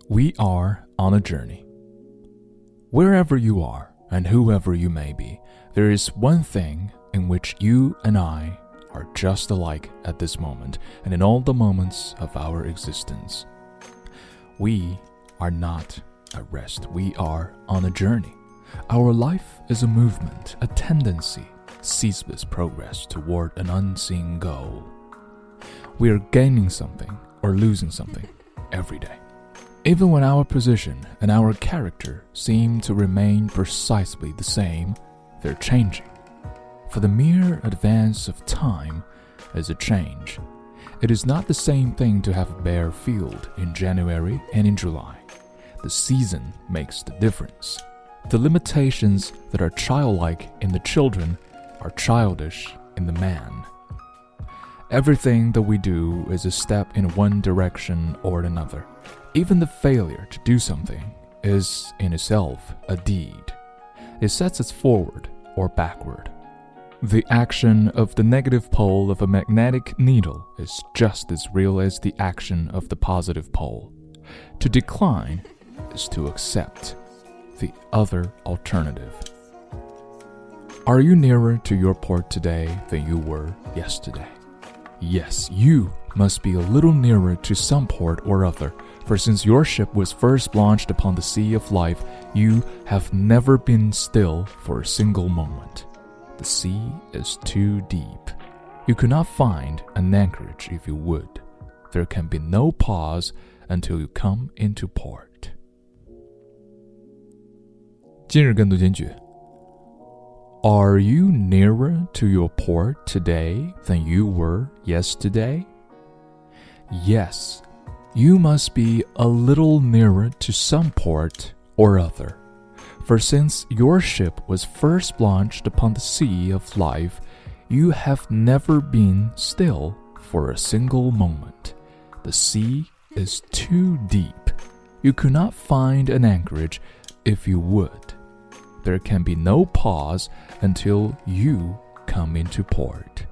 We are on a journey. Wherever you are and whoever you may be, there is one thing in which you and I are just alike at this moment and in all the moments of our existence. We are not at rest. We are on a journey. Our life is a movement, a tendency, ceaseless progress toward an unseen goal. We are gaining something or losing something every day. Even when our position and our character seem to remain precisely the same, they're changing. For the mere advance of time is a change. It is not the same thing to have a bare field in January and in July. The season makes the difference. The limitations that are childlike in the children are childish in the man. Everything that we do is a step in one direction or another. Even the failure to do something is in itself a deed. It sets us forward or backward. The action of the negative pole of a magnetic needle is just as real as the action of the positive pole. To decline is to accept the other alternative. Are you nearer to your port today than you were yesterday? Yes, you must be a little nearer to some port or other, for since your ship was first launched upon the sea of life, you have never been still for a single moment. The sea is too deep. You could not find an anchorage if you would. There can be no pause until you come into port. 今日跟读金句 Are you nearer to your port today than you were yesterday? Yes, you must be a little nearer to some port or other. For since your ship was first launched upon the sea of life, you have never been still for a single moment. The sea is too deep. You could not find an anchorage if you would. There can be no pause until you come into port.